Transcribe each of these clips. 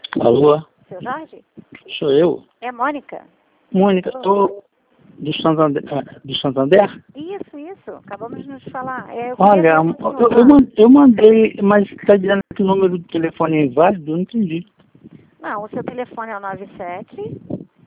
Alô? Seu Jorge? Sou eu? É Mônica? Mônica, estou do Santander? Isso. Acabamos de nos falar. Eu Olha, queria ver com o senhor. eu mandei, mas está dizendo que o número do telefone é inválido, eu não entendi. Não, o seu telefone é o 97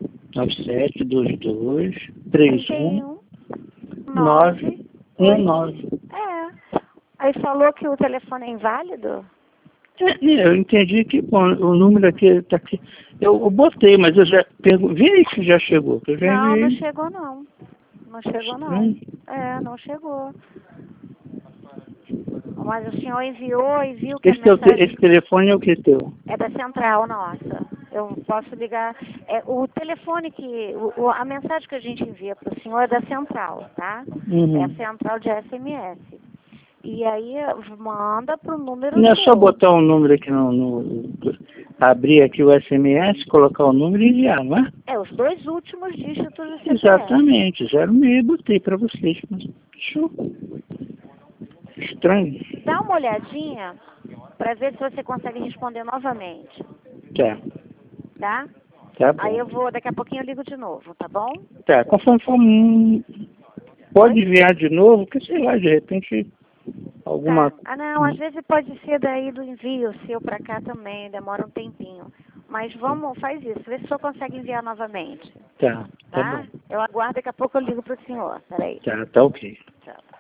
9722 31 9. 919. É. Aí falou que o telefone é inválido? Eu entendi que, bom, o número aqui está aqui. Eu botei, mas eu já perguntei. Vê aí se já chegou. Que eu já Não, não enviei. chegou não. Não chegou não. Estranho. Não chegou. Mas o senhor enviou e viu que a Esse mensagem telefone é o que teu? é da central nossa. Eu posso ligar. O telefone a mensagem que a gente envia para o senhor é da central, tá? É a Uhum. central de SMS. E aí manda pro número Não é só seu. botar o número aqui abrir aqui o SMS, colocar o número e enviar, não é? É, os dois últimos dígitos do CPF. Exatamente, 06, botei para vocês. Mas, show. Estranho. Dá uma olhadinha para ver se você consegue responder novamente, Tá, tá? tá bom. Aí daqui a pouquinho eu ligo de novo, tá bom? Tá, conforme for, pode enviar de novo, que sei lá, de repente, alguma... Tá. Ah, não, às vezes pode ser daí do envio seu para cá também, demora um tempinho. Mas faz isso, vê se o senhor consegue enviar novamente, Tá tá? bom. Eu aguardo, daqui a pouco eu ligo pro senhor, peraí. Tá ok. Tchau.